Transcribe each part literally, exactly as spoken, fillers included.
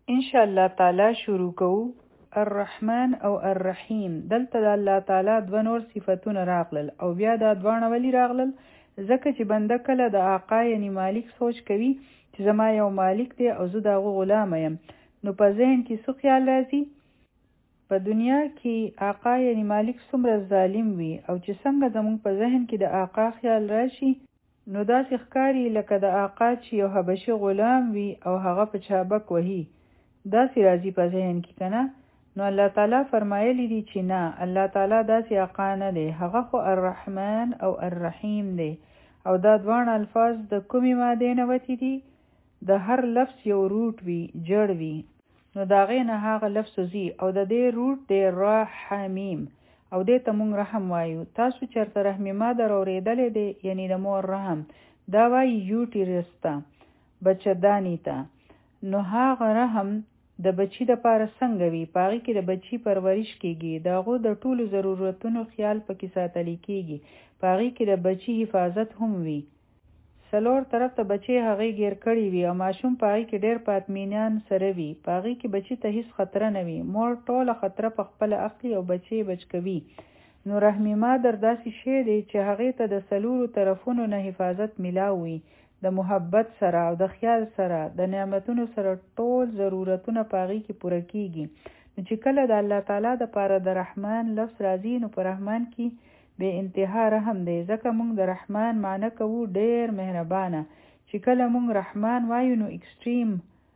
ان شاء الله تعالی شروع کوو. الرحمن او الرحیم، دلته د الله تعالی دوه نور صفتونه راغلل او بیا دا دواړه ولی راغلل؟ ځکه چې بنده کله د آقا یعنی مالک سوچ کوي چې زما یو مالک دی او زه د هغه غلام یم، نو په ذهن کې څه خیال راځي؟ په دنیا کې آقا یعنی مالک څومره ظالم وي او چې څنګه زموږ په ذهن کې د آقا خیال راشي، نو داسې ښکاري لکه د آقا چې یو حبشي غلام وي او هغه په چابک وهي، داسې راځي په ذهن کې کنه؟ نو الله تعالی فرمایلی دی چې نه، الله تعالی داسې آقا نه دی، هغه خو الرحمن او الرحیم دی. او دا دوان الفاظ د کومې مادې نه وتی دي؟ د هر لفظ یو روټ وي، جړ وي، نو دا غې نه هغه لفظ زی او د دې روټ دی رحمیم او دې ته مونږ رحم وایو. تاسو چرته رحم ما در اورېدلې دی؟ یعنی د مور رحم، دا وایي یوټیرس ته، بچه‌دانې ته. نو هغه رحم د بچی د پاره څنګه وي؟ پاغي کې د بچی پرورش کیږي، داغو د ټولو ضرورتونو خیال پکې ساتل کیږي، پاغي کې د بچی حفاظت هم وي، سلور طرف ته بچی هغه غیر کړی وي او ماشوم پاغي کې ډیر په اطمینان سره وي، پاغي کې بچی ته هیڅ خطر نه وي، مور ټوله خطر په خپل اخلي او بچی بچ کوي. نو رحم مادر داسې شی دی چې هغه ته د سلورو طرفونو نه حفاظت ملاوي، د محبت سره او د خیال سره د نعمتونو سره ټول ضرورتونه پاغي کې پوره کیږي. نو چې کله د الله تعالی د پاره د رحمان لفظ راځي، نو په رحمان کې به انتها رحم دی، ځکه موږ د رحمان معنی کوو ډیر مهربانه. چې کله موږ رحمان وایو نو اکستریم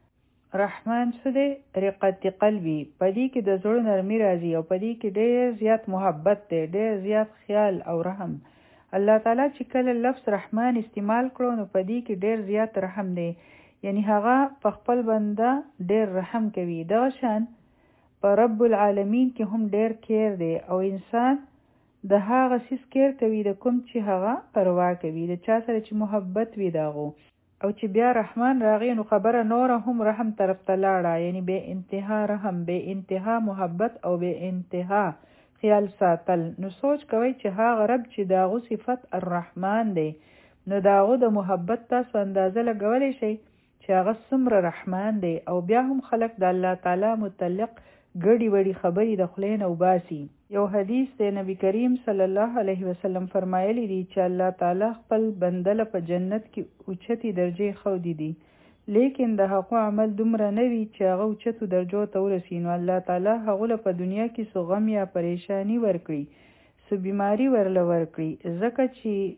رحمان څه دی؟ رقت قلبي، پدې کې د زړه نرمي راځي او پدې کې ډیر زیات محبت دی، ډیر زیات خیال او رحم. الله تعالی چې کله لفظ رحمان استعمال کړو نو پدې کې ډیر زیات رحم دی، یعنی هغه په خپل بنده ډیر رحم کوي. دغه شان په رب العالمین کې هم ډیر کیر دی او انسان د هغه سیس کیر کوي د کوم چې هغه پروا کوي، د چا سره چې محبت وي داغو. او چې بیا رحمان راغی نو خبره نوره هم رحم طرف ته لاړه، یعنی به انتها رحم، به انتها محبت او به انتها خیال ساتل. نو سوچ کوي چې هغه رب چې داغو صفت الرحمن دی، نو داغو د محبت تاسو اندازه لګولی شي چې هغه څومره رحمان دی. او بیا هم خلق د الله تعالی متعلق ګډي وډي خبرې د خولې نه وباسي. یو حدیث دی، نبی کریم صلی الله علیه وسلم فرمایلی دی چې الله تعالی خپل بندله په جنت کې اوچتي درجه خودي دي، لیکن د هغه عمل دومره نه وي چې هغه اوچتو درجو ته ورسي، نو الله تعالی هغه له په دنیا کې څه غم یا پریشانی ورکړي، څه بیماری ورله ورکړي، ځکه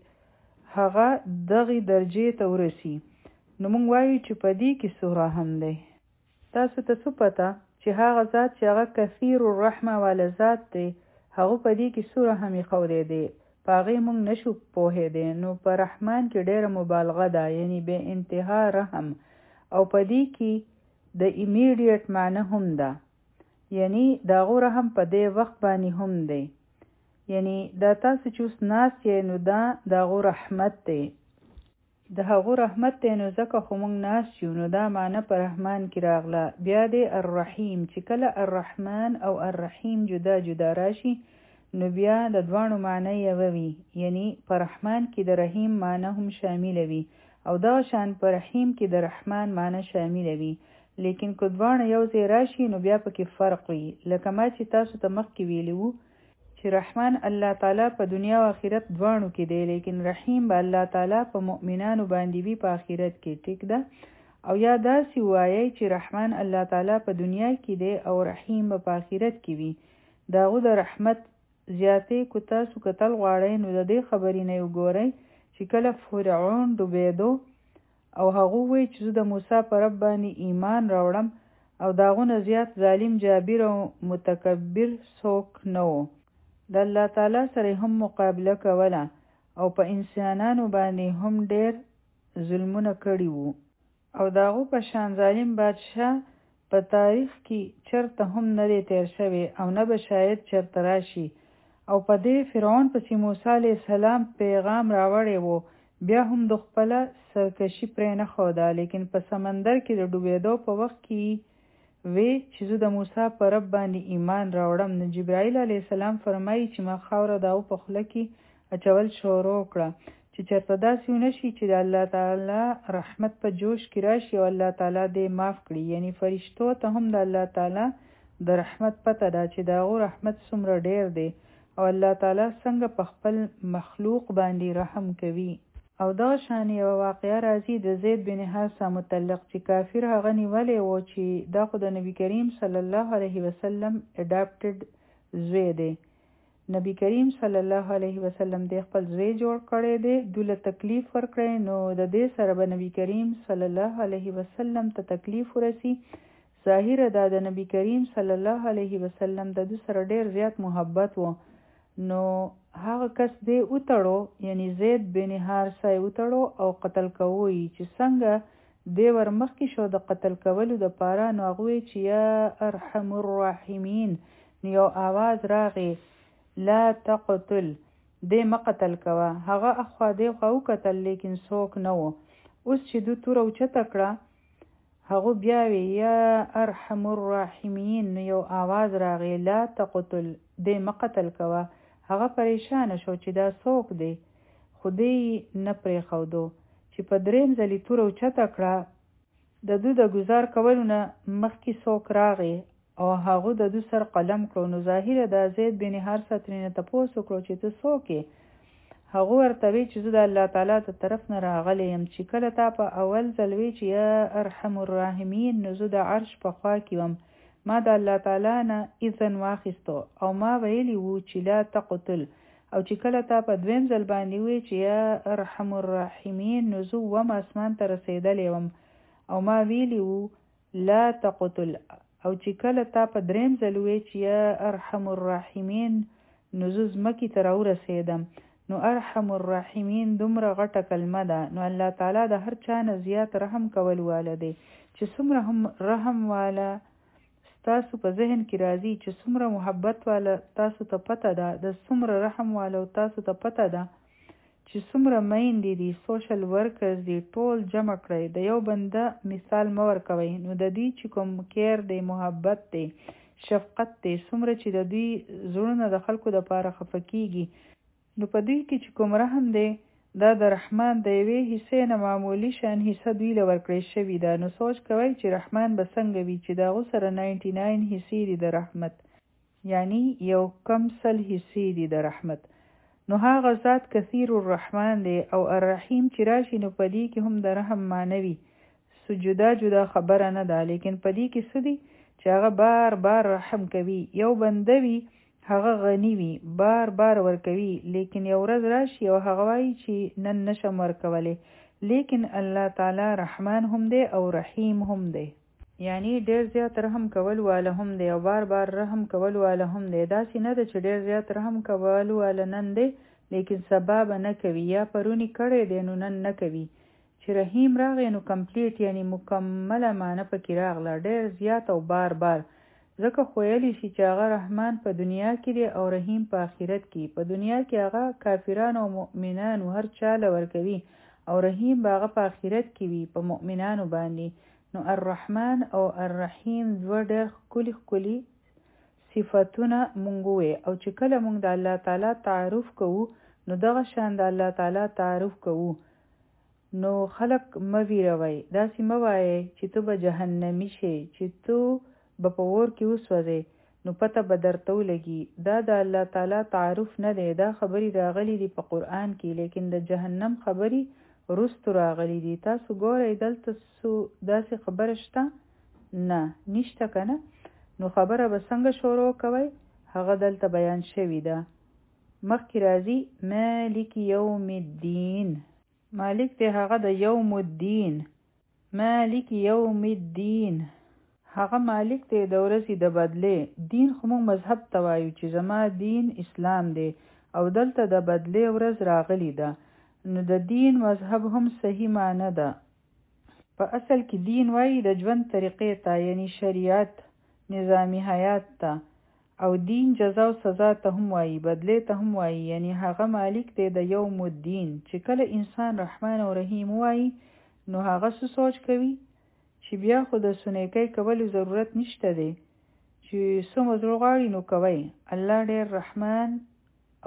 چې هغه دغه درجه ته ورسي. نو موږ وایو چې په دې کې څه رحم دی. تاسو ته څه پته چې هغه ذات چې هغه کثیر الرحمه والا ذات دی، هغه په دې کې څه رحم یې ښودی دی، په هغې موږ نشو پوهېدی. نو په رحمان کې ډېره مبالغه ده، یعنی بې انتها رحم، او په دې کې د ایمیډیټ معنی هم ده، یعنی د هغو رحم په دې وخت باندې هم دی، یعنی دا تاسو چې اوس ناست یې نو دا د هغو رحمت دی، د هغو رحمت دی، نو ځکه خو موږ ناست یو، نو دا معنی په رحمان کې راغله. بیا دی الرحیم، چې کله الرحمن او الرحیم جدا جدا راشي نو بیا د دواړو معنی یوه وي، یعنی په رحمان کې د رحیم معنی هم شامل وي او دغه شان په رحیم کې د رحمان معنی شامل وي. لیکن که دواړه یو ځای راشي نو بیا پکې فرق وي، لکه ما چې تاسو ته مخکې ویلي وو چې رحمان الله تعالی په دنیا او آخرت دواړو کې دی، لیکن رحیم به الله تعالی په مؤمنانو باندې وي په آخرت کې، ټیک ده؟ او یا داسې وایي چې رحمان الله تعالی په دنیا کې دی او رحیم به په آخرت کې وي. داغو د رحمت زیاتې کو تاسو کتل غواړئ نو د دې خبرې نه وګورئ چې کله فرعون ډوبېدو او هغه وایي چې زه د موسی په رب باندې ایمان راوړم، او داغونه زیات ظالم جابر او متکبر څوک نه و، د الله تعالی سره هم مقابله کوله او په انسانانو باندې هم ډېر ظلمونه کړي وو، او داغو په شان ظالم بادشاه په تاریخ کې چرته هم نه دی تیر شوی او نه به شاید چرته راشي. او په دې فرعون پسې موسی علیه السلام پیغام راوړی وو، بیا هم د خپله سرکشي پرې نه ښوده، لیکن په سمندر کې د ډوبېدو په وخت کې وی چې زه د موسی په رب باندې ایمان راوړم. نو جبرائیل علیه السلام فرمایي چې ما خاوره داو په خوله کې اچول شروع کړه، چې چېرته داسې ونه شي چې د الله تعالی رحمت په جوش کې راشي او الله تعالی دې معاف کړي. یعنی فرشتو ته هم د الله تعالی د رحمت پته ده چې د هغو رحمت څومره ډیر دی او الله تعالی څنګه په خپل مخلوق باندې رحم کوي. او دا شان یو واقعه راځي د زید بن حارثه متعلق چې کافر هغه نیولې و چې دا خو د نبی کریم صلی الله علیه وسلم اډاپټډ زوی دی. نبی کریم صلی الله علیه وسلم د خپل زوی جوړ کړی دی، دوله تکلیف ورکړی، نو د دې سره به نبی کریم صلی الله علیه وسلم ته تکلیف ورسی. ظاهر دا د نبی کریم صلی الله علیه وسلم د دې سره ډیر زیات محبت و، نو هغه کس دی وتړو، یعنی زید بن حارثه وتړو او قتل کوي. چې څنګه دی ورمخکې شو د قتل کولو د پاره، نو هغه چې یا ارحم الراحمین، یو आवाज راغی لا تقتل، دی مقتل کوه. هغه اخوا دی خو قتل لیکن څوک نه و. اوس چې دو تور او چته کړه، هغه بیا وی یا ارحم الراحمین، یو आवाज راغی لا تقتل، دی مقتل کوه. هغه پریشان شو چې دا څوک دی، خو دی نه پرې خودو. چې په دریم ځلې تور او چته کړه، د دو د گزار کولو نه مخکې څوک راغی او هغه د دو سر قلم کړو. نو ظاهره د زید بن حارثه ترېنه تپوس وکړو چې ته څوک یې؟ هغه ورته وی چې زه د الله تعالی د طرف نه راغلی یم. چې کله تا په اول ځل وی چې یا ارحم الراحمین، نو زه د عرش په خوا کې وم، ما د الله تعالی نه اذن واخیستو او ما ویلی وو چې لا تقتل. او چې کله تا په دویم ځل باندې وی چې یا ارحم الراحمین، نو زه وم اسمان ته رسیدلی وم او ما ویلی وو لا تقتل. او چې کله تا په دریم ځل وی چې یا ارحم الراحمین، نو زه ځمکې ته راورسېدم. نو ارحم الراحمین دومره غټه کلمه ده. نو الله تعالی د هر چا نه زیات رحم کول واله دی. چې څومره هم رحم والا تاسو په ذهن کې راځي، چې څومره محبت والا تاسو ته پته ده، د څومره رحم والا تاسو ته پته ده، چې څومره میندې دي، سوشل ورکرز دي، ټول جمع کړئ، د یو بنده مثال مه ورکوئ. نو د دوی چې کوم کیر دی، محبت دی، شفقت دی، څومره چې د دوی زړونه د خلکو دپاره خفه کیږي، نو په دوی کې چې کوم رحم دی، دا د رحمان د یوې حصې نه معمولی شان حصه دوی له ورکړی شوې ده. نو سوچ کوئ چې رحمان به څنګه وي چې د هغو سره ناینټي ناین حصې دي د رحمت، یعنی یو کم سل حصې دي د رحمت. نو هغه ذات کثیر الرحمن دی. او الرحیم چې راشي، نو په دې کې هم د رحم معنوي سو جدا جدا خبره نه ده، لیکن په دې کې څه دي چې هغه بار بار رحم کوي. یو بنده وي هغه غنی وي، بار بار ورکوي، لیکن یو ورځ راشي او هغه وایي چې نن نشم ورکولی، لیکن الله تعالی رحمان هم دی او رحیم هم دی، یعنی ډیر زیات رحم کول واله هم دی او بار بار رحم کول واله هم دی. داسې نه ده چې ډیر زیات رحم کول واله نن دی لیکن سبا به نه کوي، یا پرونی کړی دی نو نن نه کوي. چې رحیم راغی نو کمپلیټ یعنی مکمله معنی پکې راغله، ډیر زیات او بار بار. ځکه خویلی شي چې هغه رحمان په دنیا کې دی او رحیم په آخرت کې. په دنیا کې هغه کافرانو او مؤمنانو هر چاله ورکوي او رحیم به هغه په آخرت کې وي په مؤمنانو باندې. نو الرحمن او الرحیم دوه ډېر ښکلي ښکلي صفتونه مونږ ووی. او چې کله مونږ د الله تعالی تعارف کوو، نو دغه شان د الله تعالی تعارف کوو. نو خلق مه ویروئ، داسې مه وایئ چې ته به جهنمی شې، چې ته به په اور کې وسوځې، نو پته به درته ولګي. دا د الله تعالی تعارف نه دی. دا خبرې راغلي دي په قرآن کې، لیکن د جهنم خبرې وروستو راغلي دي. تاسو ګورئ دلته څو داسې خبره شته؟ نه نشته که نه؟ نو خبره به څنګه شروع کوئ؟ هغه دلته بیان شوي ده. مخکې راځي مالک یوم الدین، مالک دی هغه د یوم الدین، مالک یوم الدین، هغه مالک دی د ورځې د بدلې. دین خو موږ مذهب ته وایو چې زما دین اسلام دی، او دلته د بدلې ورځ راغلی ده. نو د دین مذهب هم صحیح معنی ده. په اصل کې دین وایي د ژوند طریقې ته، یعنی شریعت، نظامی حیات ته. او دین جزا او سزا ته هم وایي، بدلې ته هم وایي، یعنی هغه مالک دی د یوم الدین. چې کله انسان رحمان او رحیم وایي، نو هغه څه سوچ کوي چې بیا خو د سنیکۍ کولو ضرورت نشته دی، چې څه مو زړه غواړي نو کوئ. الله ډېر رحمان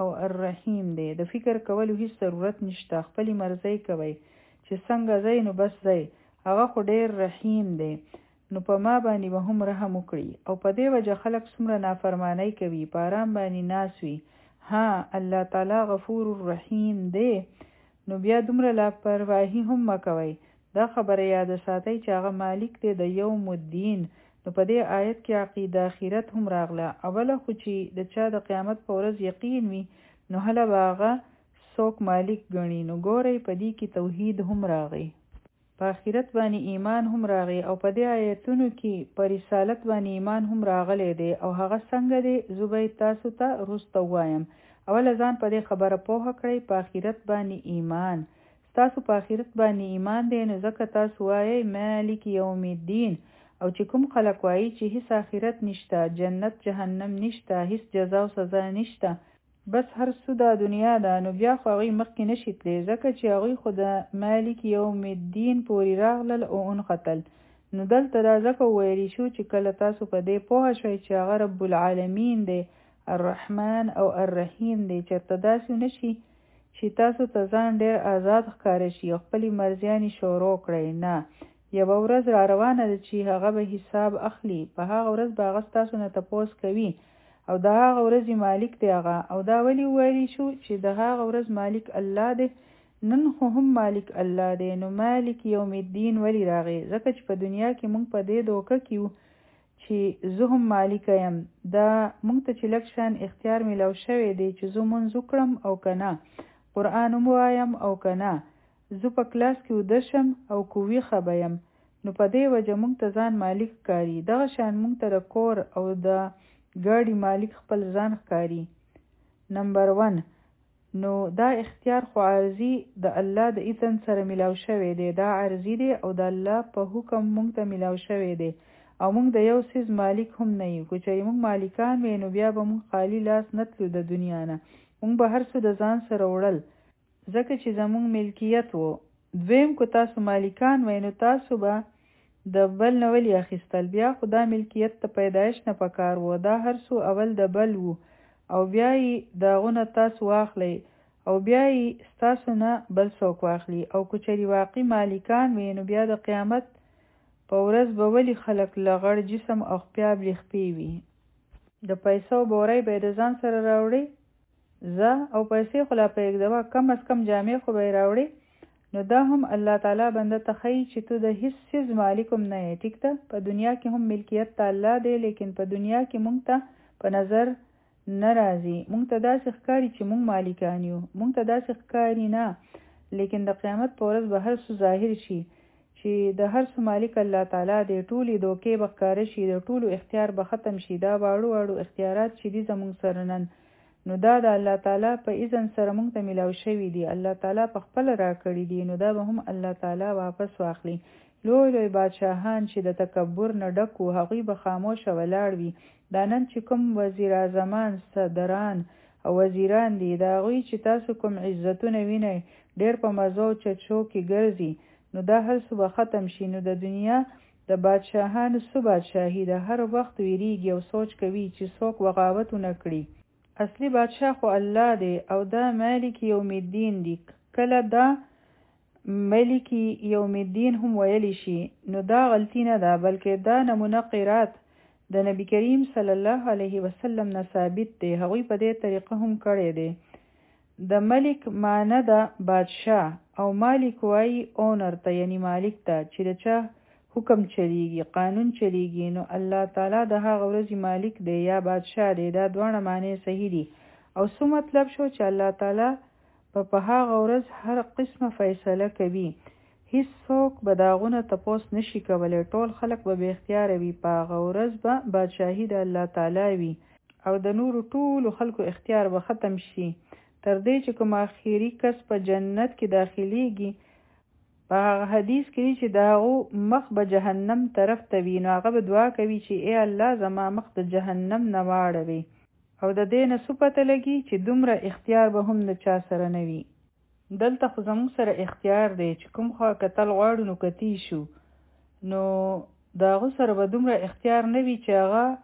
او الرحیم دی. د فکر کولو هیڅ ضرورت نشته، خپلې مرضۍ کوئ چې څنګه ځئ نو بس ځئ. هغه خو ډیر رحیم دی، نو په ما باندې به هم رحم وکړي. او په دې وجه خلک څومره نافرمانی کوي، په آرام باندې ناست وي. ها، الله تعالی غفور رحیم دی، نو بیا دومره لاپرواهي هم مه کوئ. دا خبره یاد ساتئ چې هغه مالک دی د یوم الدین. نو په دې آیت کې عقیده آخرت هم راغله. اوله خو چې د چا د قیامت په ورځ یقین وي، نو هله به هغه څوک مالک ګڼي. نو ګورئ په دې کې توحید هم راغی، په آخرت باندې ایمان هم راغی، او په دې آیتونو کې په رسالت باندې ایمان هم راغلی دی. او هغه څنګه دی زه به تاسو ته وروسته ووایم. اوله ځان په دې خبره پوهه کړئ، په آخرت باندې ایمان. تاسو په آخرت باندې ایمان دی، نو ځکه تاسو وایئ مالک یوم الدین. او چې کوم خلک وایي چې هیڅ آخرت نشته، جنت جهنم نشته، هیڅ جزا او سزا نشته، بس هر څه د دنیا ده، نو بیا خو هغوی مخکې نشي تللی، ځکه چې هغوی خو د مالک یوم الدین پورې راغلل او انختل. نو دلته دا ځکه وویلی شو چې کله تاسو په دې پوه شئ چې هغه رب العالمین دی، الرحمن او الرحیم دی، چېرته داسې نشي چې تاسو ته ځان ډېر آزاد ښکاره شي او خپلې مرضیانې شروع کړئ. نه، یوه ورځ را روانه ده چې هغه به حساب اخلي. په هغه ورځ به هغه ستاسو نه تپوس کوي، او د هغه ورځې مالک دی هغه. او دا ولې وویلی شو چې د هغه ورځ مالک الله دی؟ نن خو هم مالک الله دی، نو مالک یوم الدین ولې راغی؟ ځکه چې په دنیا کې موږ په دې دوکه کې یو چې زه هم مالک یم. دا موږ ته چې لږ شان اختیار میلاو شوی دی چې زه مونځ وکړم او که نه، قرآن هم وایم او که نه، زه په کلاس کې ویده شم او که ویښه به یم. نو په دې وجه موږ ته ځان مالک ښکاري. دغه شان موږ ته د کور او د ګاډي مالک خپل ځان ښکاري. نمبر ون، نو دا اختیار خو عارضي د الله د اذن سره میلاو شوی دی، دا عارضي دی او د الله په حکم موږ ته میلاو شوی دی. او موږ د یو څیز مالک هم نه یو. که چېرې موږ مالکان وی، نو بیا به موږ خالی لاس نه تلو د دنیا نه، موږ به هر څه د ځان سره وړل، ځکه چې زموږ ملکیت و. دویم، که تاسو مالکان وی، نو تاسو به د بل نه ولې اخیستل؟ بیا خو دا ملکیت ته پیدایش نه پکار و، دا هر څو اول د بل وو، او بیا یې د هغو نه تاسو واخلئ، او بیا یې ستاسو نه بل څوک واخلي. او که چېرې واقعي مالکان وی، نو بیا د قیامت په ورځ به ولې خلک له غړ جسم او خپیا بلېخپې وي؟ د پیسو بورۍ به یې د ځان سره راوړئ؟ زه او پیسې خو لا پرېږدوه، کم از کم جامې خو به یې راوړئ. نو دا هم الله تعالی بنده ته ښیي چې ته د هیڅ څیز مالک هم نه یې. ټیک ده، په دنیا کې هم ملکیت ته الله دی، لیکن په دنیا کې موږ ته په نظر نه راځي. موږ ته داسې ښکاري چې موږ مالکان یو، موږ ته داسې ښکاري نه. لیکن د قیامت په ورځ به هر څه ظاهر شي چې د هر څه مالک الله تعالی دی. ټولې دوکې به ښکاره شي، د ټولو اختیار به ختم شي. دا واړو واړو اختیارات چې دي زموږ سره نن، نو دا د الله تعالی په اذن سره موږ ته میلاو شوي دي، الله تعالی په خپل راکړي دي. نو دا به هم الله تعالی واپس واخلي. لوی لوی بادشاهان چې د تکبر نه ډک وو، هغوی به خاموشه ولاړ وي. دا نن چې کوم وزیر اعظمان، صدران او وزیران دي، دا هغوی چې تاسو کوم عزتونه وینئ، ډېر په مزو او چچو کې ګرځي، نو دا هر څه به ختم شي. نو د دنیا د بادشاهانو څه بادشاهي ده؟ هر وخت ویریږي او سوچ کوي چې څوک بغاوت ونه کړي. اصلي بادشاه خو الله دی، او دا مالک یوم الدین دی. کله دا مالک یوم الدین هم ویلی شي، نو دا غلطی نه ده، بلکې دا نمونه قرات د نبی کریم صلی الله علیه وسلم نه ثابت دی. هغوی په دې طریقه هم کړی دی. د ملک معنی ده بادشاه، او مالک وایي اونر ته، یعنی مالک ته چې د چا حکم چلیږي، قانون چلیږي. نو الله تعالی د هغه ورځې مالک دی یا بادشاه دی. دا دواړه معنی صحیح دي. او څه مطلب شو؟ چې الله تعالی په په هغه ورځ هر قسمه فیصله کوي. هیڅ څوک به د هغو نه تپوس نشي کولی، ټول خلک به بې اختیاره وي. په هغه ورځ به بادشاهي د الله تعالی وي، او د نورو ټولو خلکو اختیار به ختم شي، تر دې چې کوم آخري کس په جنت کې داخليږي. په هغه حدیث کې چې د هغو مخ به جهنم طرف ته وي، نو هغه به دعا کوي چې ای الله زما مخ د جهنم نه واړوي. او د دې نه څه پته لګي چې دومره اختیار به هم د چا سره نه وي. دلته خو زموږ سره اختیار دی چې کوم خوا کتل غواړو نو کتی شو، نو د هغو سره به دومره اختیار نه وي چې هغه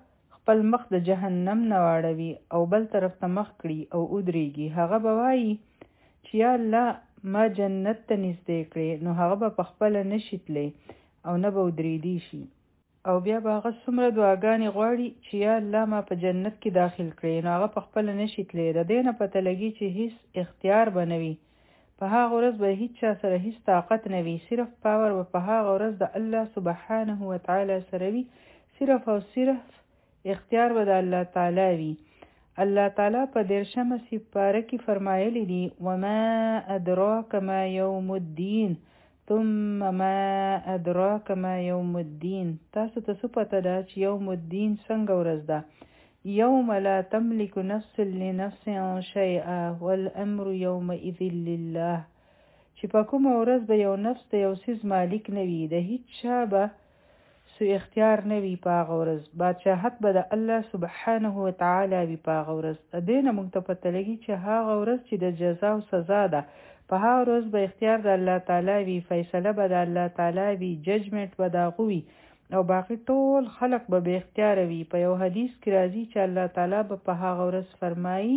خپل مخ د جهنم نه واړوي او بل طرف ته مخ کړي او ودرېږي، هغه به وایي چې یا الله ما جنت ته نږدې کړې، نو هغه به پخپله نشي تللی او نه به ودرېدی شي. او بیا به هغه څومره دعاګانې غواړي چې یا الله ما په جنت کې داخل کړې، نو هغه پخپله نشي تللی. د دې نه پته لګي چې هیڅ اختیار به نه وي، په هغه ورځ به هیڅ چا سره هیڅ طاقت نه وي، صرف پاور به په هغه ورځ د الله سبحانه وتعالی سره وي، صرف او صرف اختیار به د الله تعالی وي. الله تعالی په دیرشمه سپاره کې فرمایلی دي وما ادراک ما یوم الدین ثم ما ادراک ما یوم الدین. تاسو ته څه پته ده چې یوم الدین څنګه ورځ ده؟ یوم لا تملک نفس لنفس شیئا والامر یومئذ لله. چې په کومه ورځ به یو نفس د یو څیز مالک نه وي، د هیڅ چا به سو اختیار نه وي په هغه ورځ، بادشاهت به د الله سبحانه وتعالی وي په هغه ورځ. د دې نه موږ ته پته لګي چې هغه ورځ چې د جزا او سزا ده، په هغه ورځ به اختیار د الله تعالی وي، فیصله به د الله تعالی وي، ججمنټ به د هغه وي، او باقي ټول خلق به بې اختیاره وي. په یو حدیث کې راځي چې الله تعالی به په هغه ورځ فرمایي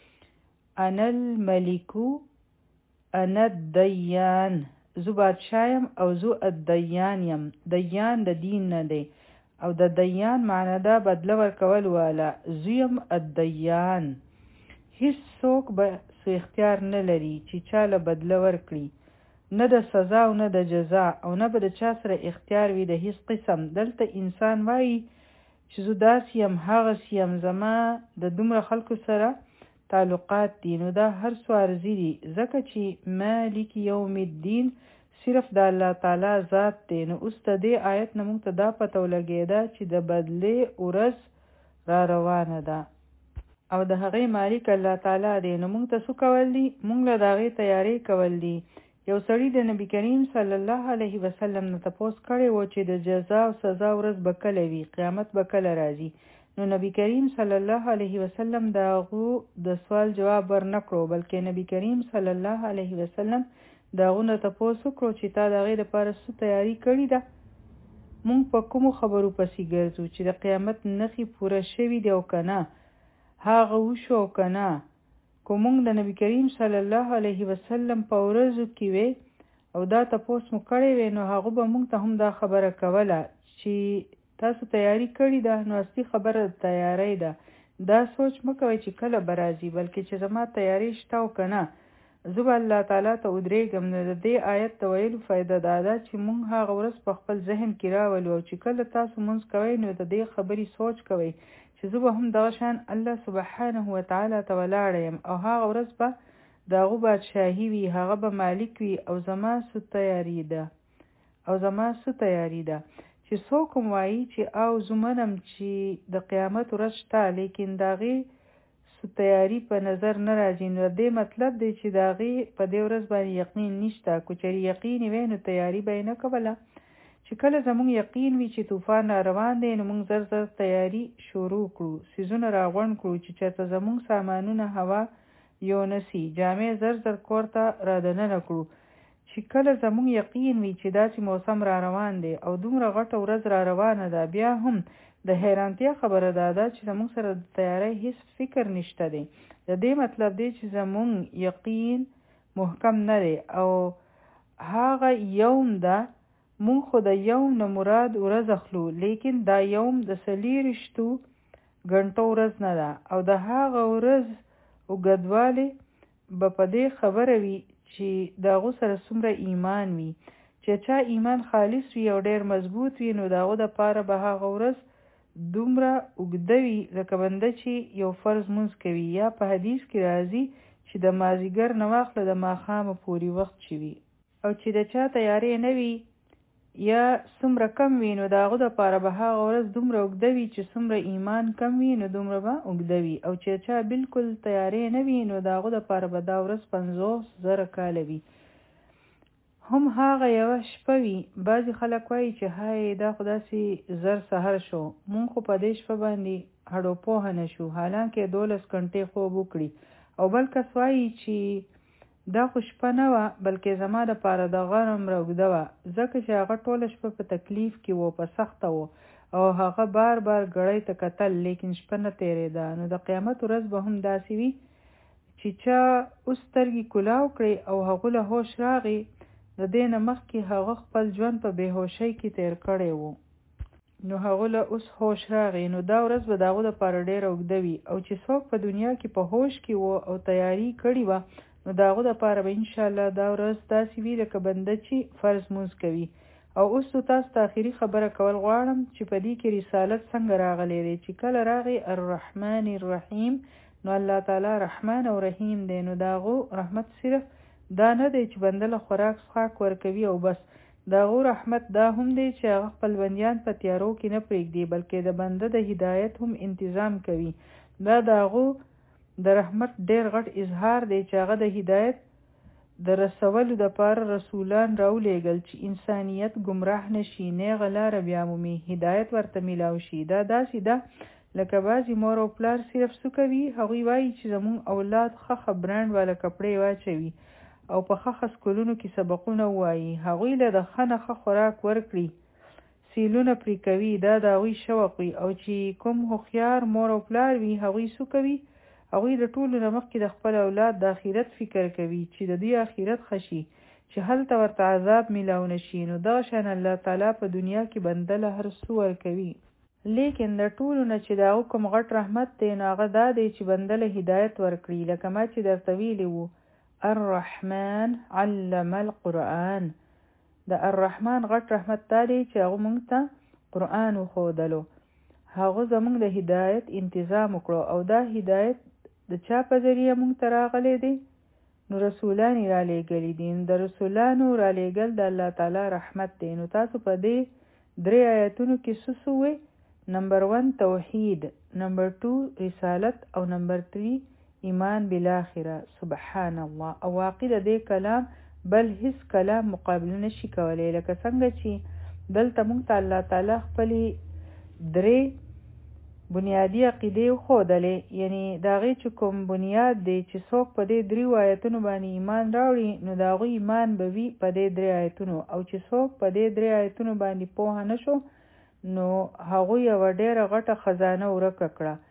انا الملکو انا الدیان، زو بادشایم او زو الدیان یم. دیان د دین نه دی او د دیان معنی ده بدله ورکول والا، زویم الدیان. هیڅ څوک به سو اختیار نه لري چې چاله بدله ورکړي، نه د سزا او نه د جزا، او نه به د چا سره اختیار وي د هیڅ قسم. دلته انسان وایي چې زه داسې یم هغسې یم، زما د دومره خلکو سره تعلقات دي، نو دا هر څو عرضي دي، ځکه چې مالک یوم الدین صرف د الله تعالی ذات دی. نو اوس د دې آیت نه موږ ته دا پته ولګېده چې د بدلې ورځ را روانه ده او د هغې مالک الله تعالی دی. نو موږ ته څه کول دي؟ موږ له د هغې تیاری کول دي. یو سړي د نبی کریم صلی الله علیه وسلم نه تپوس کړی و چې د جزا او سزا ورځ به کله وي، قیامت به کله راځي. نو نبی کریم صلی الله علیه وسلم د هغو د سوال جواب ورنه کړو، بلکې نبی کریم صلی الله علیه وسلم د هغو نه تپوس وکړو چې تا د هغې دپاره څه تیاري کړې ده؟ موږ په کومو خبرو پسې ګرځو چې د قیامت نښې پوره شوي دي او که نه، هغه وشو او که نه. که موږ د نبی کریم صلی الله علیه وسلم په ورځو کې وې او دا تپوس مو کړی وی، نو هغه به موږ ته هم دا خبره کوله چې تاسو تیاری کړې ده. نو اصلي خبره تیاری ده. دا سوچ مه کوئ چې کله به راځي، بلکې چې زما تیاری شته او که نه، زه به الله تعالی ته ودرېږم. نو د دې آیت د ویلو فایده دا ده چې موږ هغه ورځ په خپل ذهن کې راولو، او چې کله تاسو مونځ کوئ نو د دې خبرې سوچ کوئ چې زه به هم دغه شان الله سبحانه وتعالی ته ولاړه یم، او هغه ورځ به د هغو بادشاهي وي، هغه به مالک وي، او زما څه تیاري ده او زما څه تیاري ده چې څوک هم وایي چې او زه منم چې د قیامت ورځ شته، لیکن د هغې څه تیاري په نظر نه راځي، نو دې مطلب دی چې د هغې په دې ورځ باندې یقین نشته. که چېرې یقین وی نو تیاري به یې نه کوله. چې کله زموږ یقین وي چې طوفان را روان دی، نو موږ زر زر تیاری شروع کړو، څیزونه راغونډ کړو چې چېرته زموږ سامانونه هوا یو نسی، جامې زر زر کور ته را دننه کړو. چې کله زموږ یقین وي چې داسې موسم را روان دی او دومره غټه ورځ را روانه ده، بیا هم د حیرانتیا خبره دا ده چې زموږ سره د تیاری هیڅ فکر نشته دی. د دې مطلب دی چې زموږ یقین محکم نه دی، او هغه یوم ده. مونږ خو د یوم نه مراد ورځ اخلو، لیکن دا یوم د څلېرویشتو ګنټو ورځ نه ده، او د هغه ورځ اوږدوالی به په دې خبره وي چې د هغو سره څومره ایمان وي. چې چا ایمان خالص وي او ډېر مضبوط وي، نو د هغو دپاره به هغه ورځ دومره اوږده وي لکه بنده چې یو فرض مونځ کوي، یا په حدیث کې راځي چې د مازدیګر نه واخله د ماښامه پورې وخت چې وي. او چې د چا تیارې نه وي یا څومره کم وي، نو د هغو دپاره به هغه ورځ دومره اوږده وي چې څومره ایمان کم وي نو دومره به اوږده وي. او چې چا بلکل تیارې نه وي، نو د هغو دپاره به دا ورځ پنځوس زره کاله وي. هم هغه یوه شپه وي. بعضې خلک وایي چې های دا خو داسې زر سهار شو، مونږ خو په دې شپه باندې هډو پوهه نه شو، حالانکې دولس ګنټې خوب وکړي. او بل کس وایي چې دا خو شپه نه وه، بلکې زما دپاره د غرم را اوږده وه، ځکه چې هغه ټوله شپه په تکلیف کې و، په سخته و، او هغه بار بار ګړۍ ته کتل لیکن شپه نه تېرېده. نو د قیامت ورځ به هم داسې وي چې چا اوس سترګې کلاو کړې او هغه له هوش راغی، د دې نه مخکې هغه خپل ژوند په بېهوشۍ کې تېر کړی و، نو هغه له اوس هوش راغی، نو دا ورځ به د هغه دپاره ډېره اوږده وي. او چې څوک په دنیا کې په هوش کې و او تیاري کړې وه، نو د هغه دپاره به انشاءالله دا ورځ داسې وي لکه بنده چې فرض مونځ کوي. او اوس نو تاسو ته آخري خبره کول غواړم چې په دې کې رسالت څنګه راغلی دی، چې کله راغی الرحمن الرحیم، نو الله تعالی رحمان او رحیم دی. نو د هغو رحمت صرف دا نه دی چې بنده له خوراک څښاک ورکوي او بس، د هغو رحمت دا هم دی چې هغه خپل بندیان په تیارو کې نه پرېږدي، بلکې د بنده د هدایت هم انتظام کوي. دا د هغو د رحمت ډېر غټ اظهار دی چې هغه د هدایت د رسولو دپاره رسولان راولېږل چې انسانیت ګمراه نشي، نیغه لاره بیامومي، هدایت ورته میلاو شي. دا داسې ده لکه بعضې مور او پلار صرف څه کوي، هغوی وایي چې زموږ اولاد ښه ښه برانډ والا کپړې واچوي او په ښه ښه سکولونو کې سبقونه ووایي، هغوی له د ښه نه ښه خوراک ورکړي، سیلونه پرې کوي، دا د هغوی شوق وي. او چې کوم هوښیار مور او پلار وي، هغوی څه کوي، هغوی د ټولو نه مخکې د خپل اولاد د آخرت فکر کوي چې د دوی آخرت ښه شي، چې هلته ورته عذاب میلاو نه شي. نو دغه شان الله تعالی په دنیا کې بنده له هر څه ورکوي، لیکن د ټولو نه چې د هغه کوم غټ رحمت دی نو هغه دا دی چې بنده له هدایت ورکړي. لکه ما چې درته ویلي وو الرحمن علم القرآن، د الرحمن غټ رحمت دا دی چې هغه موږ ته قرآن وښودلو، هغه زموږ د هدایت انتظام وکړو، او دا هدایت د چا په ذریعه موږ ته راغلی دی؟ نو رسولان یې را لېږلي دي. نو د رسولانو را لېږل د الله تعالی رحمت دی. نو تاسو په دې درې آیتونو کې څه څه ووایئ؟ نمبر ون توحید، نمبر ټو رسالت، او نمبر تری ایمان بالاخره. سبحان الله. او واقع د دې کلام بل هیڅ کلام مقابله نشي کولی، لکه څنګه چې دلته موږ ته الله تعالی خپلې درې بنیادی عقیدې وښودلې، یعنی د هغې چې کوم بنیاد دی چې څوک په دې دریو آیتونو باندې ایمان راوړي، نو د هغوی ایمان به وي په دې درې آیتونو، او چې څوک په دې درې آیتونو باندې پوهه نه شو، نو هغوی یوه ډېره غټه خزانه ورکه کړه.